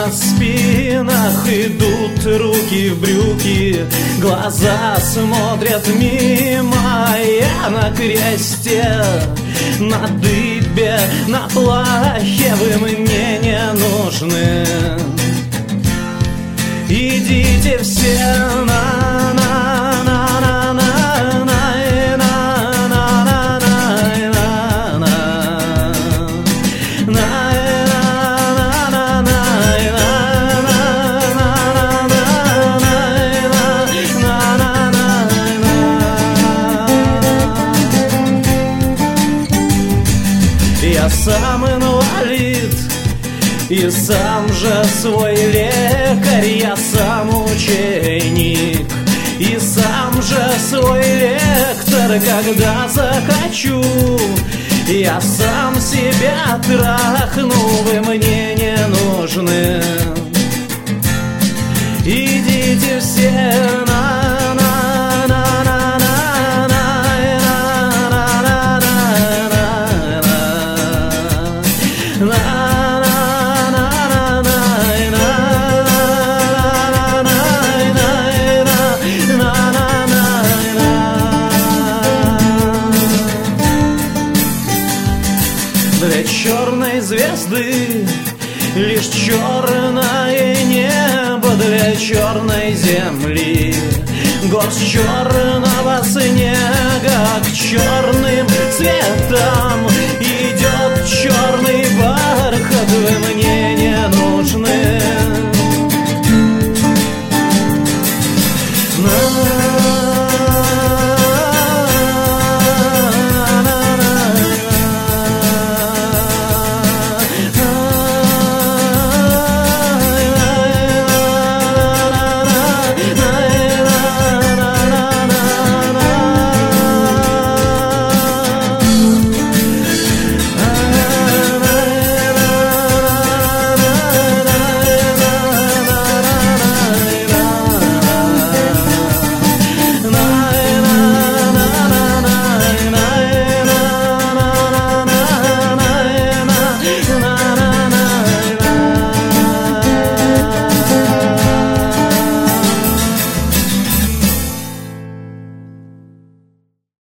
на спинах идут руки в брюки, глаза смотрят мимо. Я на кресте, на дыбе, на плахе, вы мне не нужны. Идите все Я сам инвалид и сам же свой лекарь, я сам ученик и сам же свой лектор. Когда захочу, я сам себя трахну, вы мне не нужны. Идите все Две черные звезды, лишь черное небо, две черной земли, горсть черного снега к черным цветам